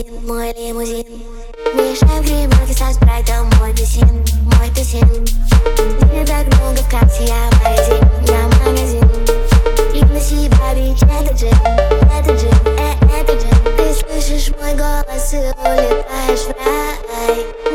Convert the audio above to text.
лимузин, мой лимузин. Мешаем гримерки со спрайтом, мой тусин, мой тусин. Не так много в кассе, я магазин, я магазин. И на себя бич, это джин, это джин, это джин. Ты слышишь мой голос и улетаешь в рай.